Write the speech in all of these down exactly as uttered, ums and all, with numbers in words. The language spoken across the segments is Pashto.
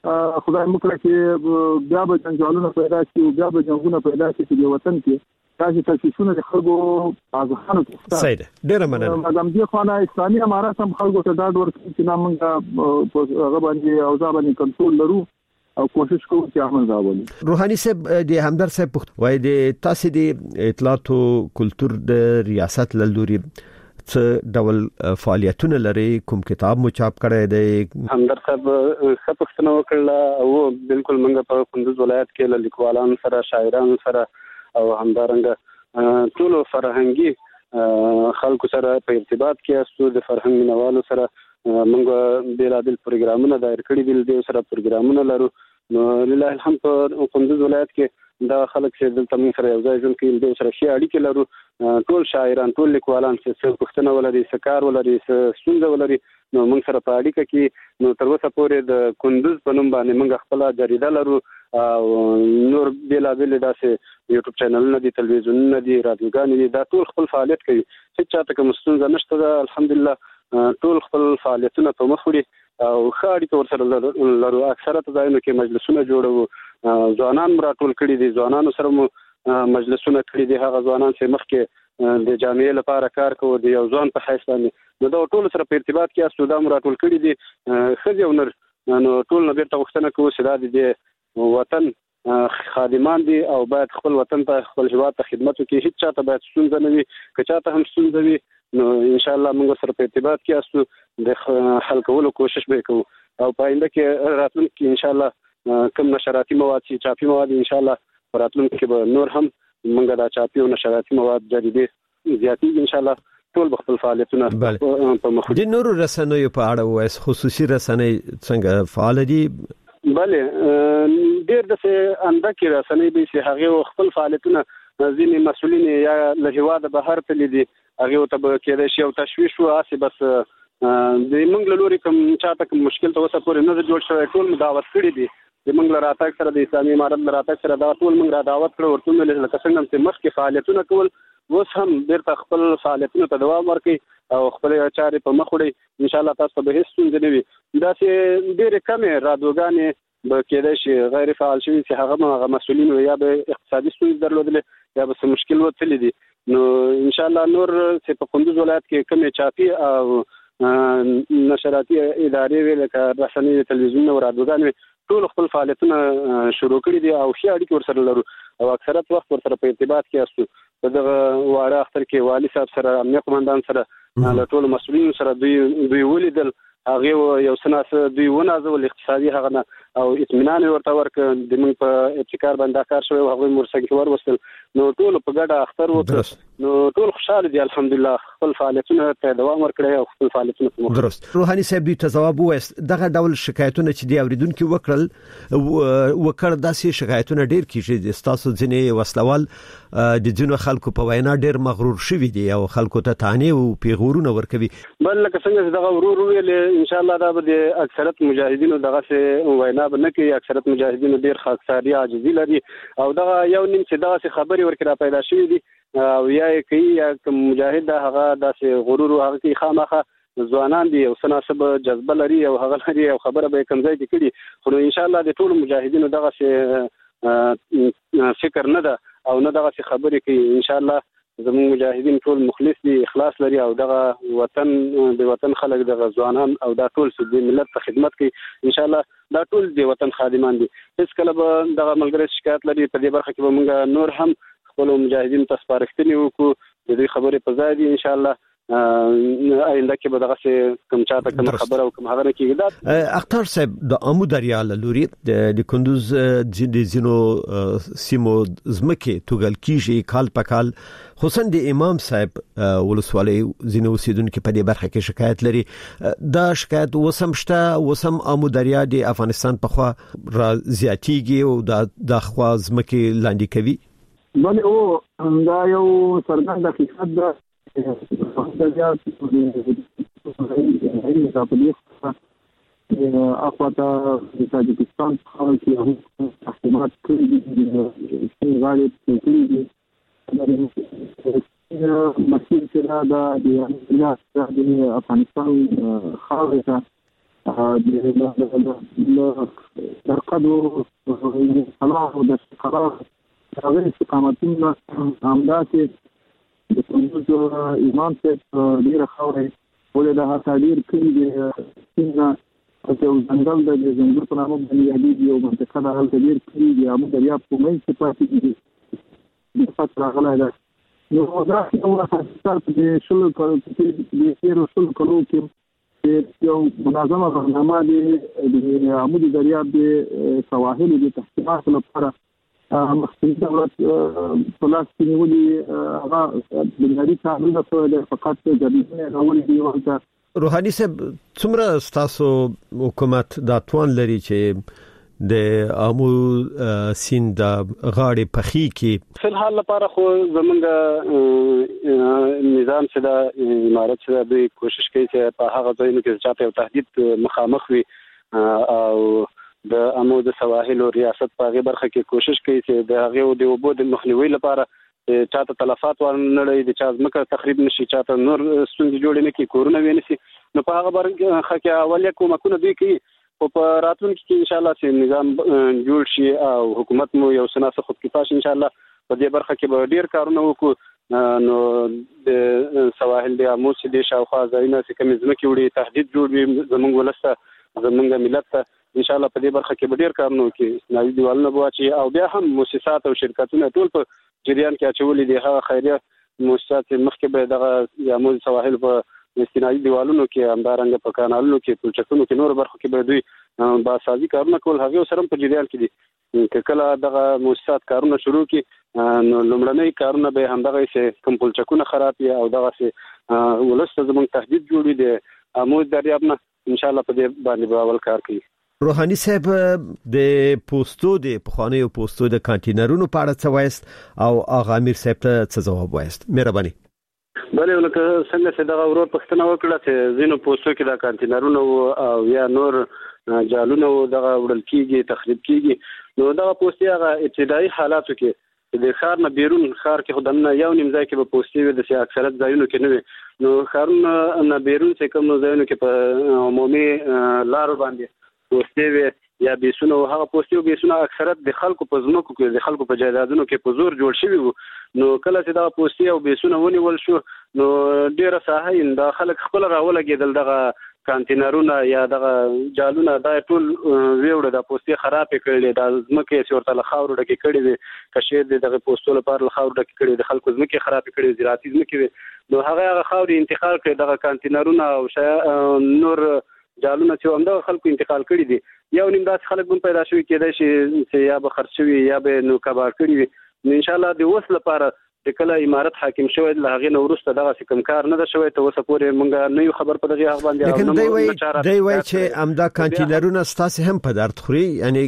خدای مکړه چې بیا به جنجالونه پیدا شي بیا به جنگونه پیدا شي په وطن کې تاسو تاسو د خلکو ازخانو ته صحیح ډیر مننه مدام دی خانه اسلامي امارات هم خلکو ته دا ډور چې نامنګه هغه باندې او ځا باندې کنټرول لرو او کوشش کوو چې عمل راوړو. روحاني صاحب د همدر صاحب وای د تاسو د اطلاعات او کلچر د ریاست لوري څه ډول فعالیتونه لري کوم کتاب مو چاپ کړی دی؟ همدر صاحب څه پښتنه وکړه او بالکل موږ په کندوز ولایت کې لیکوالان سره شاعران سره او همدارنګه ټول فرهنګي خلکو سره په ارتباط کې اسو د فرهنګ منوالو سره موږ بیلابل پروګرامونه دایر کړی دي د سره پروګرامونه لرو. نو لله الحمد په کندوز ولایت کې دا خلک چې دلته موږ سره یو ځای ژوند کوي د سره شي اړیکې لرو ټول شاعران ټول لیکوالان چې پښتنه ولري سکار ولري سونده ولري نو موږ سره په اړیکه کې نو تر اوسه پورې د کندوز په نوم باندې موږ خپل جریده لرو او نور بیلابل داسې یوټیوب چینلونه دي تلویزیونونه دي رادیوګان دي دا ټول خپل فعالیت کوي هیڅ چاته کوم ستونزه نشته الحمدلله ټول خپل فعالیتونه په مخ وړي او خاړي تور سره لرو اکثره ځایونو کې مجلسونه جوړو ځوانان راټول کړي دي ځوانانو سره مو مجلسونه کړي دي هغه ځوانان چې مخکې د جامعې لپاره کار کوي د یو ځوان په حیث باندې نو دا ټول سره په ارتباط کې اسو دا راټول کړي دي خځې او نر نو ټول نه بیرته وختنه کوي چې د وطن خادمان دي او باید خپل وطن ته خپل هیواد ته خدمت وکړي هیڅ چاته باید ستونزه نه وي که چاته هم ستونزه وي نو ان شاء الله موږ سره په ارتباط کې اسو د حل کولو کوشش به کوو او په آینده کې راتلونکي ان شاء الله کوم نشراتي مواد چې چاپي مواد ان شاء الله راتلونکي کې به نور هم موږ دا چاپي او نشراتي مواد جریدې زیاتې ان شاء الله ټول خپل فعالیتونه په مخ دي. نور رسنیو په اړه وایي خصوصي رسنۍ څنګه فعال دي؟ بله ډیر د څه اندکه رسنۍ به چې هغه خپل فعالیتونه ځینې مسؤلین یا له هواده بهر تللی دي هغه ته به کېدای شي او تشویش واسي بس د منګل لوري کوم چاته کوم مشکل ته وسه پورې نه جوړ شوی ټول مداوت کړی دي د منګل راتګ سره د اسلامي امارت راتګ سره دا ټول منګ را دعوت کړو ورته لکه څنګه چې مخکې فعالیتونه کول اوس هم بیرته خپل فعالیتونو ته دوام ورکړي او خپل چارې په مخ وړي ان شاء الله تاسو به هیڅ ستونزه نه وي. دا چې ډېر کمې رادیوګانې به کېدای شي غیر فعال شي چې هغه هغه مسؤلین یا به اقتصادي ستونزې درلودلې یا به څه مشکل وتلی دي نو ان شاء الله نور چې په کندوز ولایت کې کمې چاپي او نشراتي ادارې ویل لکه رسنۍ تلویزیون او رادیوګان ټول خپل فعالیتونه شروع کړي دي او ښه اړیکې ورسره لرو او اکثریت وخت ورسره په ارتباط کې اسو په دغه واړه اختر کې والي صاحب سره امنیت قومندان سره له ټول مسؤلینو سره دوی دوی ولیدل هغه یو سناسه دوی ونازول اقتصادي هغه نه او اطمینان ورته ورک د موږ په ابتکار باندې کار شوی هغه مرسته ور وصل نو ټول په ګډه اختر وکړ نو ټول خوشاله دي الحمدلله خپل فعالیتونه ته دوام ورکړي او خپل فعالیتونه درست. روحاني صاحب دې ځواب وایست دغه ډول شکایتونه چې دی اوریدونکو وکړل وکړ داسې شکایتونه ډیر کیږي د تاسو ځینې وسلوال د ځینو خلکو په وینا ډیر مغرور شوی دي او خلکو ته تانه او پیغورونه ورکوي بل لکه څنګه دغه ورور ویل ان شاء الله دا به اکثریت مجاهدینو دغه څه وینا به نه کوي اکثریت مجاهدینو ډیر خاصاري عاجزي لري او دغه یو نیم چې دغه څه خبري ورکړه پیدا شوې دي او یا کوي یا مجاهد هغه داسې غرور او هغه خامخه ځوانان دي او سناسب جذبه لري او هغه لري او خبره به کمزای دي کړي خو ان شاء الله د ټول مجاهدینو دغه څه فکر نه ده او نه دغه څه خبري کوي ان شاء الله زموږ مجاهدین ټول مخلص دي اخلاص لري او دغه وطن د وطن خلک دغه ځوانان او دا ټول د ملت ته خدمت کوي ان شاء الله دا ټول د وطن خادمان دي هیڅ کله به دغه ملګری شکایت لري په دې برخه کې به موږ نور هم خپل مجاهدین ته سپارښتنې وکړو د دې خبرې په ځای دي ان شاء الله آینده کې به دغه کوم چاته کوم خبره او کوم هغه نه کیږي. دا اختر صاحب د امو دریا لوري د کندوز د زینو سیمو زمکه توګل کیږي کال پکال حسین د امام صاحب ولسوالۍ زینو سیدونکو په دې برخه کې شکایت لري دا شکایت وسم شته وسم امو دریا د افغانستان په خوا را زیاتیږي او د خوا زمکه لاندې کوي بل او دا یو سرګند حقیقت ده اخواته د تاجکستان خلک کې هم احتمالات کړي دي چې غالب کړي دي مسیر چې دا د افغانستان خاورې ته د قدو خلاص د قرار هغه استقامتونه همدا چې د کندوز امام صاحب ډیره خاورې ولې د هاتاډیر کړي د څنګه او ځنګل د ځنګل په نامه باندې یادې یو منطقه د هلته ډیر کړي د امو دریا په منځ کې پاتې دي د فتره غلا ده نو دا یو حساسیت د شلو کلو کې د تیرو شلو کلو کې یو منظمه برنامه د امو دریا د سواحل د تحقیقات لپاره مخکې دولت پلاس کې نیولې هغه بنیادی کارونه په فقط د جديدونه راولې دی ورته روحاني صاحب څومره تاسو حکومت دا توان لري چې د امو سیند د غاړې پخې کې په حال لپاره خو زمونږ نظام چې د امارت سره د کوشش کوي چې په هغه ځایونو کې چې یو تهدید مخامخ وي او د امو د سواحل او ریاست په غیر برخه کې کوشش کوي چې د هغه د وبو د مخنیوي لپاره چاته تلفات ورنړي د چا ځمکه تخریب نشي چاته نور ستونزې جوړې نه کی کورونه ویني نو په هغه برخه کې اولیا کومکونه دوی کوي او په راتلونکي کې ان شاء الله چې نظام جوړ شي او حکومت مو یو سناسه خود کفاش ان شاء الله په دې برخه کې به ډیر کارونه وکړو نو د سواحل د امو چې د شاوخوا ځایونه چې کوم ځمکې وړي تهدید جوړوي زمونږ ولسته زمونږ ملت ته ان شاء الله په دې برخه کې ډیر کارونه وکړي نوې دیوالونه بواچي او بیا هم مؤسسات او شرکتونه ټول په جریان کې اچولې دي هغه خیریه مؤسسات مخکې به د امو سواحل په استنادي دیوالونو کې همدارنګه په کانالونو کې پلچکونو کې نور برخو کې به دوی باسازي کارونه کول هغه سره په جریان کې دي کله دغه مؤسسات کارونه شروع کی نو لومړنۍ کارونه به همدغه چې کوم پلچکونه خراب یا او دغه چې ولست زموږ تهدید جوړي دي امو دریاب نه ان شاء الله په دې باندې باور کار کوي روحاني صاحب د پوسټو د پخوانیو پوسټو د کانټینرونو په اړه څه وایست او اغا امیر صاحب ته څه جواب وایست مهرباني بله ولکه څنګه چې دا ورور پښتنه وکړه چې زینو پوسټو کې دا کانټینرونو او یا نور جالونه دغه وړل کیږي تخریب کیږي نو دا پوسټي هغه ابتدایي حالاتو کې د ښار نه بیرون ښار کې خدانه یو نیم ځای کې به پوسټي وي د اکثریت ځایونو کې نه وي نو ښارونه نه بیرون چې کوم ځایونو کې په عمومي لارو باندې پوسټي وي یا بیسونه هغه پوسټي او بیسونه اکثریت د خلکو په ځمکو کې د خلکو په جایدادونو کې په زور جوړ شوی وو نو کله چې دا پوسټي او بیسونه ونیول شو نو ډیره ساحه د خلک خپل راولګېدل دغه کانټینرونه یا دغه جالونه دا ټول ویوړه د پوسټي خراب کړي د ځمکې سورته لخاور ډکه کړي دي کشیر دغه پوسټو لپاره لخاور ډکه کړي د خلکو ځمکې خراب کړي زراعتي ځمکې نو هغه هغه خاوري انتقال کړي دغه کانټینرونه او نور جالونه چې همدا خلکو انتقال کړي دي یو نیم داس خلک هم پیدا شوی کېدای شي چې یا به خرڅوي یا به نو کبار کړي وي ان شاء الله د وس لپاره د کله امارت حاکم شوی له هغه نورسته دغه کوم کار نه ده شوی ته وسه پورې مونږ نه یو خبر په دغه هغه باندې لیکن دوی وایي دوی وایي چې امدا کانټینرونه ستاسو هم په درد خوري یعنی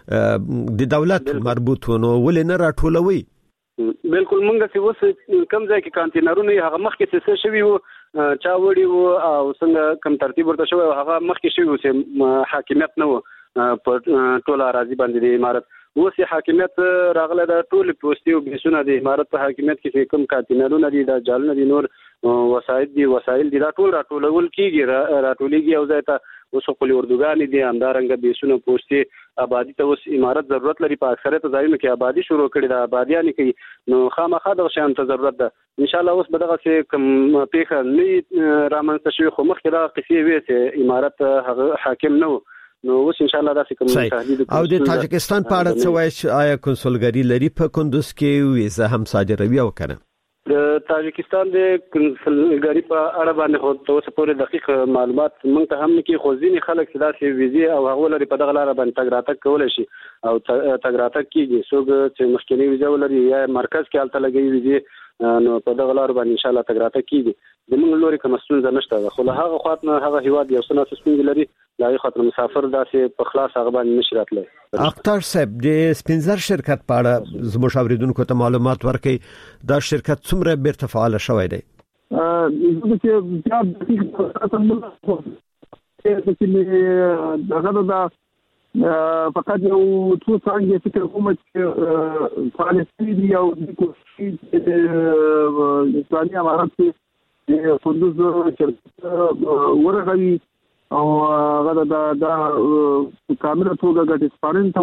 د دولت مربوط ونه ول نه راټولوي بالکل مونږ چې وس کم ځای کې کانټینرونه هغه مخکې څه شوی وو چا وړي وو او څنګه کوم ترتیب ورته شوی هغه مخکې شوی وو چې حاکمیت نه وو په ټول اراضي باندې د امارت اوس حاکمیت راغله د ټول پوسټي او بیسونه د امارت په حاکمیت کې کوم کانټینرونه دي د جالونه دي نور وسایل دي وسایل دي دا ټول راټولول کیږي راټولېږي او ځای ته اوس خپل اردوګان دي همدارنګ بیسونه پوسټي آبادی ته اوس امارت ضرورت لري په اکثریت ځایونو کې آبادی شروع کړي دا آبادیان کوي نو خامخا د شان ته ضرورت ده ان شاء الله اوس به دغه کوم پیخه نه رامنځته شوی خو مخکې دا قصې وي چې امارت حاکم نه نو اوس ان شاء الله دا کوم تهدید او د تاجکستان په اړه څه وایي آیا کنسولګری لري په کندوز کې ویزه هم صادروي او کنه د تاجکستان د کنسولګری په اړه باندې خو تاسو پورې دقیق معلومات مونږ ته هم کې خو ځینې خلک چې داسې ویزه او هغه لري په دغه لار باندې تګ راتګ کولای شي او تګ راتګ کیږي څوک چې مخکنی ویزه ولري یا مرکز کې الته لګي ویزه نو په دغه لار باندې ان شاء الله تګ راتګ کیږي زموږ لوري کوم ستونزه نشته خو له هغه خاطر هغه هیواد یو څه ستونزه لري لای خاطر مسافر داسې په خلاص هغه باندې نشي راتلی اختر صاحب د سپینزر شرکت په اړه زموږ اوریدونکو ته معلومات ورکړي دا شرکت څومره بیرته فعال شوی دی ا چې بیا د دې دغه دا فقط یو څو څنګه فکر کوم چې فلسطیني او د کوشش د اسلامي امارات کې کندوز شرکت ورغوي او هغه دا د کامله توګه ګټ سپارن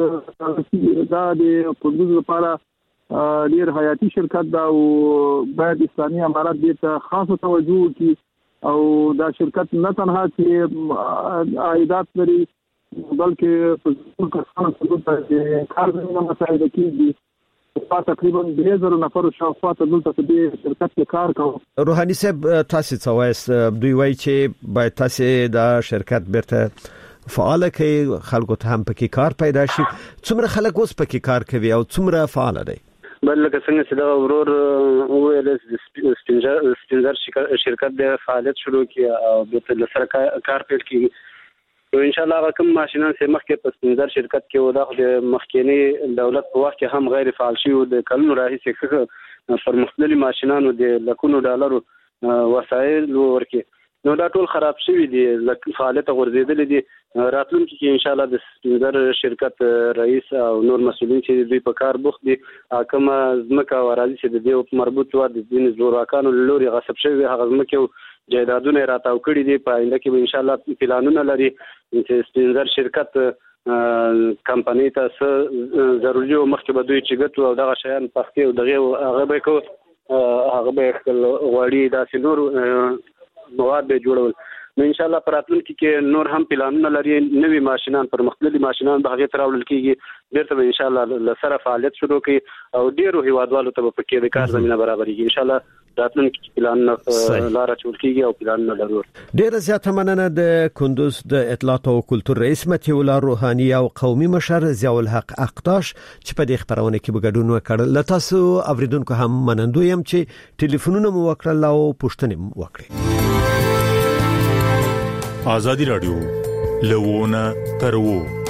ته دا د کندوز لپاره ډیر حیاتي شرکت دا او باید اسلامي امارات دې ته خاصه توجه وکړي او دا شرکت نه تنها چې عایدات لري بلکې په ټول کارخانه کې کار زمينه مساعده کیږي په تقریبا درې زره نفر شاوخوا ته دلته په دې شرکت کې کار کوي. روحاني صاحب تاسو څه وایي دوی وایي چې باید تاسو دا شرکت بیرته فعال کړئ خلکو ته هم پکې کار پیدا شي. څومره خلک اوس پکې کار کوي او څومره فعال دي؟ بل لکه څنګه چې دا ورور ویل سپینزر سپینزر شرکت د فعالیت شروع کړي او د سره کار پیل کړي او ان شاء الله کوم ماشينان چې مخکې په سپینزر شرکت کې و دا د مخکینی دولت په وخت کې هم غیر فعال شي او د کلونو راهیسې پر مختلفو ماشينانو د لکونو ډالرو وسایل ورکړي نو دا ټول خراب شوی دي فعالیت غورځیدل دي. راتلونکي کې ان شاء الله د سپینزر شرکت رئیس او نور مسؤلین چې دوی په کار بوخت دي کوم ځمکه او اراضي چې د دې مربوط و د دین زوراکانو لوري غصب شوی هغه ځمکه جایدادونه راتاو کړی دي په آینده کې به ان شاء الله پلانونه لري چې سپینزر شرکت کمپنی ته ضروري او مخکې به دوی چې ګټو او دغه شیان پخته او دغه هغه به کو هغه به غوړی داسې نور مواد به جوړول نو ان شاء الله پراتلونکي کې نور هم پلانونه لري نوي ماشينان پر مختلفي ماشينان به هغه تراول کیږي بیرته ان شاء الله لسره فعالیت شروع کوي او ډیرو هیوادوالو ته په کې د کار زمينه برابرېږي ان شاء الله راتلونکي پلانونه لار چول کیږي او پلانونه لرو. ډیر زیاته مننه د کندوز د اطلاعات او کلتور رئیس متي الله روحاني او قومي مشر ضیاء الحق اقتاش چې په دې خبرونه کې بګډون وکړل. لتاسو اوریدونکو هم منندوی يم چې ټلیفونونه مو وکړل او پوښتنې وکړي. آزادی رادیو لوونه ترو